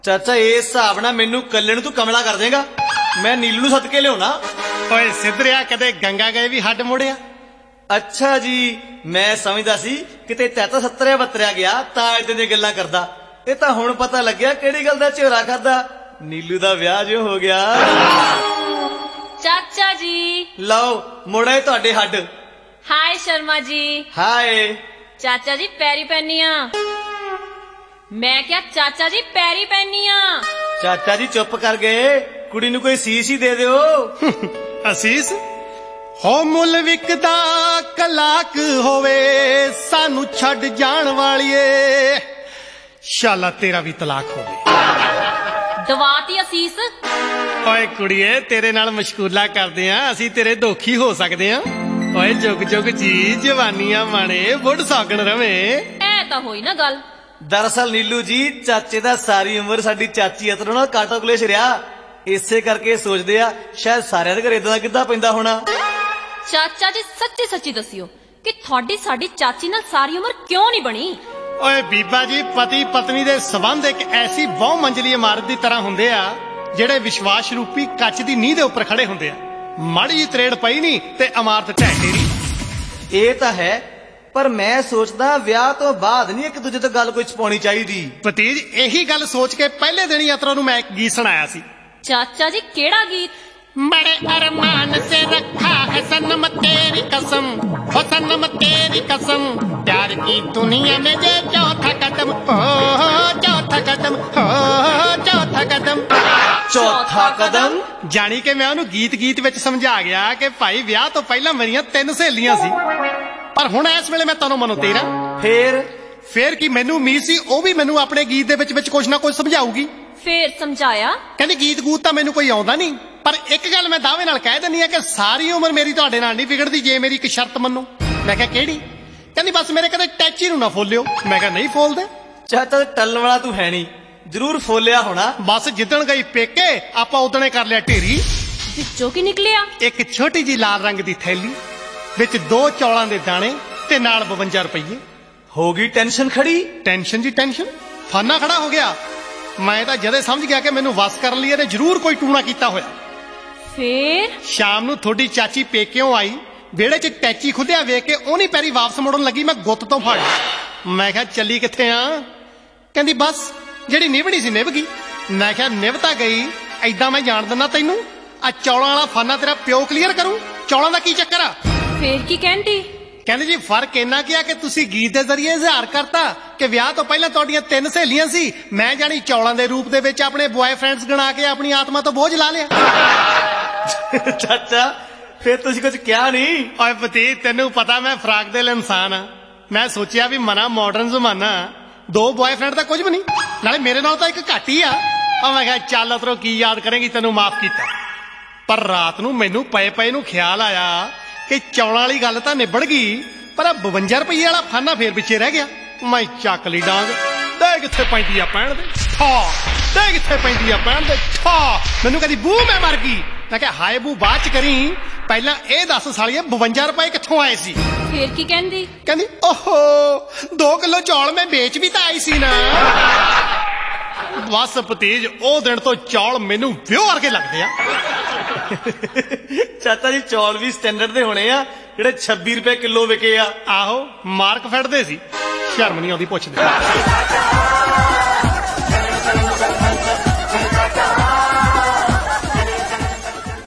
ਚਾਚਾ ਇਸ ਹਿਸਾਬ ਨਾਲ ਮੈਨੂੰ ਕੱਲੇ ਨੂੰ ਤੂੰ ਕਮਲਾ ਕਰ ਦੇਗਾ। ਮੈਂ ਨੀਲੂ ਨੂੰ ਸੱਦ ਕੇ ਲਿਆਉਣਾ। ਓਏ ਸਿੱਧਰਿਆ, ਕਦੇ ਗੰਗਾ ਗਏ ਵੀ ਹੱਡ ਮੁੜਿਆ? ਅੱਛਾ ਜੀ, ਮੈਂ ਸਮਝਦਾ ਸੀ ਕਿਤੇ ਚਾਚਾ ਸੱਤਰਿਆ ਬੱਤਰਿਆ ਗਿਆ ਤਾਂ ਏਦਾਂ ਦੀਆਂ ਗੱਲਾਂ ਕਰਦਾ। ਇਹ ਤਾਂ ਹੁਣ ਪਤਾ ਲੱਗਿਆ ਕਿਹੜੀ ਗੱਲ ਦਾ ਝੋਰਾ ਖਾਦਾ। ਨੀਲੂ ਦਾ ਵਿਆਹ ਜੋ ਹੋ ਗਿਆ। ਚਾਚਾ ਜੀ ਲਓ ਮੁੜੇ ਤੁਹਾਡੇ ਹੱਡ। ਹਾਏ ਸ਼ਰਮਾ ਜੀ। ਹਾਏ ਚਾਚਾ ਜੀ ਪੈਰੀ ਪੈਣੀ ਆ। ਮੈਂ ਕਿਹਾ ਚਾਚਾ ਜੀ ਪੈਰੀ ਪੈਣੀ ਆ। ਚਾਚਾ ਜੀ ਚੁੱਪ ਕਰ ਗਏ, ਕੁੜੀ ਨੂੰ ਕੋਈ ਸੀਸ ਹੀ ਦੇ ਦਿਓ। ਅਸੀਸ ਹੋ ਮੁੱਲ ਵਿਕਦਾ ਕਲਾਕ ਹੋਵੇ, ਸਾਨੂੰ ਛੱਡ ਜਾਣ ਵਾਲੀਏ, ਸ਼ਾਲਾ ਤੇਰਾ ਵੀ ਤਲਾਕ ਹੋਵੇ। ਦਵਾਤੀ ਅਸੀਸ। ਓਏ ਕੁੜੀਏ, ਤੇਰੇ ਨਾਲ ਮਸ਼ਕੂਲਾ ਕਰਦੇ ਆ, ਅਸੀਂ ਤੇਰੇ ਦੋਖੀ ਹੋ ਸਕਦੇ ਆ। ਓਏ ਜੁਗ ਜੁਗ ਜੀ ਜਵਾਨੀਆਂ ਮਾਣੇ, ਬੁੱਢ ਸਾਗਣ ਰਵੇ। ਐ ਤਾਂ ਹੋਈ ਨਾ ਗੱਲ। ਦਰਅਸਲ ਨੀਲੂ ਜੀ ਚਾਚੇ ਦਾ ਸਾਰੀ ਉਮਰ ਸਾਡੀ ਚਾਚੀ ਅਤਰੋਂ ਨਾਲ ਕਾਟੋ ਕਲੇਸ਼ ਰਿਹਾ। ਇਸੇ ਕਰਕੇ ਸੋਚਦੇ ਆ ਸ਼ਾਇਦ ਸਾਰਿਆਂ ਦੇ ਘਰ ਇਦਾਂ ਦਾ ਗਿੱਧਾ ਪੈਂਦਾ ਹੋਣਾ। ਚਾਚਾ ਜੀ ਸੱਚੀ ਸੱਚੀ ਦੱਸਿਓ ਕਿ ਤੁਹਾਡੀ ਸਾਡੀ ਚਾਚੀ ਨਾਲ ਸਾਰੀ ਉਮਰ ਕਿਉਂ ਨਹੀਂ ਬਣੀ? ਓਏ ਬੀਬਾ ਜੀ, ਪਤੀ ਪਤਨੀ ਦੇ ਸੰਬੰਧ ਇੱਕ ਐਸੀ ਬਹੁ ਮੰਜ਼ਲੀ ਇਮਾਰਤ ਦੀ ਤਰ੍ਹਾਂ ਹੁੰਦੇ ਆ ਜਿਹੜੇ ਵਿਸ਼ਵਾਸ ਰੂਪੀ ਕੱਚ ਦੀ ਨੀਂਹ ਦੇ ਉੱਪਰ ਖੜੇ ਹੁੰਦੇ ਆ। ਮਾੜੀ ਜਿਹੀ ਤਰੇੜ ਪਈ ਨਹੀਂ ਤੇ ਇਮਾਰਤ ਢਹਿ ਢੇਰੀ। ਇਹ ਤਾਂ ਹੈ, ਪਰ ਮੈਂ ਸੋਚਦਾ ਵਿਆਹ ਤੋਂ ਬਾਅਦ ਨਹੀਂ ਇੱਕ ਦੂਜੇ ਤੋਂ ਗੱਲ ਕੋਈ ਛਪਾਉਣੀ ਚਾਹੀਦੀ। ਭਤੀਜ, ਇਹੀ ਗੱਲ ਸੋਚ ਕੇ ਪਹਿਲੇ ਦਿਨ ਹੀ ਅਤਰੋਂ ਨੂੰ ਮੈਂ ਇੱਕ ਗੀਤ ਸੁਣਾਇਆ ਸੀ। ਚਾਚਾ ਜੀ ਕਿਹੜਾ ਗੀਤ? बड़े अरमान से रखा है सनम तेरी कसम, हो सनम तेरी कसम, प्यार की दुनिया में ये चौथा कदम, हो चौथा कदम, हो चौथा कदम। ਚੌਥਾ ਕਦਮ ਜਾਣੀ ਕਿ ਮੈਂ ਉਹਨੂੰ ਗੀਤ ਗੀਤ ਵਿੱਚ ਸਮਝਾ ਗਿਆ ਕਿ ਭਾਈ ਵਿਆਹ ਤੋਂ ਪਹਿਲਾਂ ਮੇਰੀਆਂ 3 ਸਹੇਲੀਆਂ ਸੀ, ਪਰ ਹੁਣ ਇਸ ਵੇਲੇ ਮੈਂ ਤੈਨੂੰ ਮਨੋ ਤੇਰਾ। ਫੇਰ ਕੀ ਮੈਨੂੰ ਉਮੀਦ ਸੀ ਉਹ ਵੀ ਮੈਨੂੰ ਆਪਣੇ ਗੀਤ ਦੇ ਵਿੱਚ ਕੁਝ ਨਾ ਕੁਝ ਸਮਝਾਊਗੀ। ਫੇਰ ਸਮਝਾਇਆ? ਕਹਿੰਦੀ ਗੀਤ ਗੂਤ ਤਾਂ ਮੈਨੂੰ ਕੋਈ ਆਉਂਦਾ ਨਹੀਂ, ਪਰ ਇੱਕ ਗੱਲ ਮੈਂ ਦਾਅਵੇ ਨਾਲ ਕਹਿ ਦਿੰਦੀ ਆ ਕਿ ਸਾਰੀ ਉਮਰ ਮੇਰੀ ਤੁਹਾਡੇ ਨਾਲ ਨਹੀਂ ਵਿਗੜਦੀ ਜੇ ਮੇਰੀ ਇੱਕ ਸ਼ਰਤ ਮੰਨੋ। ਮੈਂ ਕਿਹਾ ਕਿਹੜੀ? ਕਹਿੰਦੀ ਬਸ ਮੇਰੇ ਕਦੇ ਟੈਚੀ ਨੂੰ ਨਾ ਫੋਲਿਓ। ਮੈਂ ਕਿਹਾ ਨਹੀਂ ਫੋਲਦੇ। ਚਾਚਾ ਟੱਲਣ ਵਾਲਾ ਤੂੰ ਹੈ ਨਹੀਂ, ਜ਼ਰੂਰ ਫੋਲਿਆ ਹੋਣਾ। ਬਸ ਜਿੱਦਣ ਗਈ ਪੇਕੇ ਆਪਾਂ ਉਦਣੇ ਕਰ ਲਿਆ ਢੇਰੀ। ਵਿੱਚੋਂ ਕੀ ਨਿਕਲਿਆ? ਇੱਕ ਛੋਟੀ ਜੀ ਲਾਲ ਰੰਗ ਦੀ ਥੈਲੀ ਵਿੱਚ 2 ਚੌਲਾਂ ਦੇ ਦਾਣੇ ਤੇ ਨਾਲ 52 ਰੁਪਏ। ਹੋ ਗਈ ਟੈਨਸ਼ਨ ਖੜੀ। ਟੈਨਸ਼ਨ ਜੀ ਟੈਨਸ਼ਨ, ਫਾਨਾ ਖੜਾ ਹੋ ਗਿਆ। ਮੈਂ ਤਾਂ ਜਦੇ ਸਮਝ ਗਿਆ ਕਿ ਮੈਨੂੰ ਵਸ ਕਰਨ ਲਈ ਇਹਨੇ ਜ਼ਰੂਰ ਕੋਈ ਟੂਣਾ ਕੀਤਾ ਹੋਇਆ। ਫੇਰ ਸ਼ਾਮ ਨੂੰ ਤੁਹਾਡੀ ਚਾਚੀ ਪੇਕਿਓਂ ਆਈ, ਵਿਹੜੇ 'ਚ ਟੈਚੀ ਖੁੱਲਿਆ ਵੇਖ ਕੇ ਉਹਨੀ ਪੈਰੀ ਵਾਪਸ ਮੁੜਨ ਲੱਗੀ। ਮੈਂ ਗੁੱਤ ਤੋਂ ਫੜ। ਮੈਂ ਕਿਹਾ ਚੱਲੀ ਕਿੱਥੇ ਆ? ਕਹਿੰਦੀ ਬਸ ਜਿਹੜੀ ਨਿਭਣੀ ਸੀ ਨਿਭ ਗਈ। ਮੈਂ ਕਿਹਾ ਨਿਭ ਤਾਂ ਗਈ, ਐਦਾਂ ਮੈਂ ਜਾਣ ਦਿੰਦਾ ਤੈਨੂੰ। ਆ ਚੌਲਾਂ ਵਾਲਾ ਫਾਨਾ ਤੇਰਾ ਪਿਓ ਕਲੀਅਰ ਕਰੂ। ਚੌਲਾਂ ਦਾ ਕੀ ਚੱਕਰ ਆ? ਫੇਰ ਕੀ ਕਹਿੰਦੀ? ਕਹਿੰਦੇ ਜੀ ਫਰਕ ਇੰਨਾ ਕੀ ਆ ਕਿ ਤੁਸੀਂ ਗੀਤ ਦੇ ਜ਼ਰੀਏ ਇਜ਼ਹਾਰ ਕਰਤਾ ਕਿ ਵਿਆਹ ਤੋਂ ਪਹਿਲਾਂ ਤੁਹਾਡੀਆਂ 3 ਸਹੇਲੀਆਂ ਸੀ, ਮੈਂ ਜਾਣੀ ਚੌਲਾਂ ਦੇ ਰੂਪ ਦੇ ਵਿੱਚ ਆਪਣੇ ਬॉयਫ੍ਰੈਂਡਸ ਗਣਾ ਕੇ ਆਪਣੀ ਆਤਮਾ ਤੋਂ ਬੋਝ ਲਾ ਲਿਆ। ਚਾਚਾ ਫੇਰ ਤੁਸੀਂ ਕੁਝ ਕਿਹਾ ਨਹੀਂ? ਓਏ ਪਤੀ, ਤੈਨੂੰ ਪਤਾ ਮੈਂ ਫਰਾਕ ਦਿਲ ਇਨਸਾਨ ਆ। ਮੈਂ ਸੋਚਿਆ ਵੀ ਮਨਾ ਮਾਡਰਨ ਜ਼ਮਾਨਾ, 2 ਬॉयਫ੍ਰੈਂਡ ਤਾਂ ਕੁਝ ਵੀ ਨਹੀਂ, ਨਾਲੇ ਮੇਰੇ ਨਾਲ ਤਾਂ ਇੱਕ ਘੱਟ ਹੀ ਆ। ਮੈਂ ਕਿਹਾ ਚੱਲ ਅਤਰੋ ਕੀ ਯਾਦ ਕਰੇਗੀ, ਤੈਨੂੰ ਮਾਫ ਕੀਤਾ। ਪਰ ਰਾਤ ਨੂੰ ਮੈਨੂੰ ਪਏ ਪਏ ਨੂੰ ਖਿਆਲ ਆਇਆ ਕਿ ਚੌਲਾਂ ਵਾਲੀ ਗੱਲ ਤਾਂ ਨਿਬੜ ਗਈ, ਪਰ 52 ਰੁਪਏ ਵਾਲਾ ਫਾਨਾ ਫੇਰ ਪਿੱਛੇ ਰਹਿ ਗਿਆ। ਮੈਂ ਚੱਕ ਲਈ ਡਾਂਗ। ਦੇ ਕਿੱਥੇ ਪੈਂਦੀ ਆ ਪੈਣ ਦੇ ਠਾ, ਦੇ ਕਿੱਥੇ ਪੈਂਦੀ ਆ ਪੈਣ ਦੇ ਠਾ। ਮੈਨੂੰ ਕਹਿੰਦੀ ਬੂ ਮੈਂ ਮਰ ਗਈ। ਮੈਂ ਕਿਹਾ ਹਾਏ ਬੂ ਬਾਅਦ ਚ ਕਰੀ, ਪਹਿਲਾਂ ਇਹ ਦੱਸ ਸਾਲੀਏ 52 ਰੁਪਏ ਕਿੱਥੋਂ ਆਏ ਸੀ? ਫੇਰ ਕੀ ਕਹਿੰਦੀ? ਕਹਿੰਦੀ ਓਹੋ 2 ਕਿਲੋ ਚੌਲ ਮੈਂ ਵੇਚ ਵੀ ਤਾਂ ਆਈ ਸੀ ਨਾ। ਬਸ ਭਤੀਜ, ਉਹ ਦਿਨ ਤੋਂ ਚੌਲ ਮੈਨੂੰ ਵਿਓ ਵਰਗੇ ਲੱਗਦੇ ਆ। ਚਾਚਾ ਜੀ ਚੌਲ ਵੀ ਸਟੈਂਡਰਡ ਦੇ ਹੋਣੇ ਆ ਜਿਹੜੇ 26 ਰੁਪਏ ਕਿਲੋ ਵਿਕੇ ਆ। ਆਹੋ ਮਾਰਕ ਫੜਦੇ ਸੀ, ਸ਼ਰਮ ਨਹੀਂ ਆਉਂਦੀ ਪੁੱਛਦੇ।